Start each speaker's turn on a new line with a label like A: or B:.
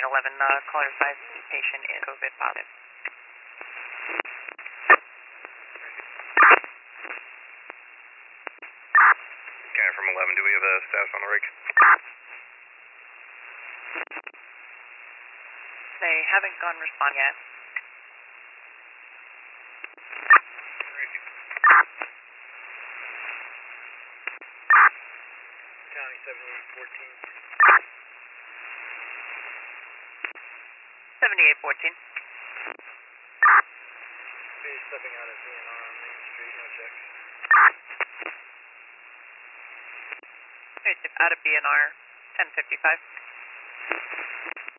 A: 11, caller advised patient is COVID positive.
B: Okay, from 11, do we have a status on the rig?
A: They haven't gone respond yet.
C: County 7814.
A: 7814.
C: Be stepping out of DNR on Main Street, no check.
A: Out of BNR, 1055.